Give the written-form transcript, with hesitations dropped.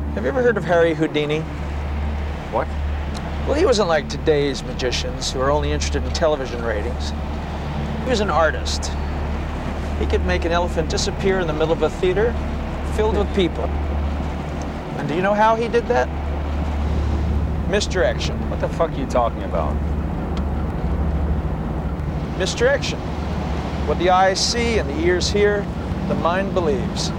Have you ever heard of Harry Houdini? What? Well, he wasn't like today's magicians who are only interested in television ratings. He was an artist. He could make an elephant disappear in the middle of a theater filled with people. And do you know how he did that? Misdirection. What the fuck are you talking about? Misdirection. What the eyes see and the ears hear, the mind believes.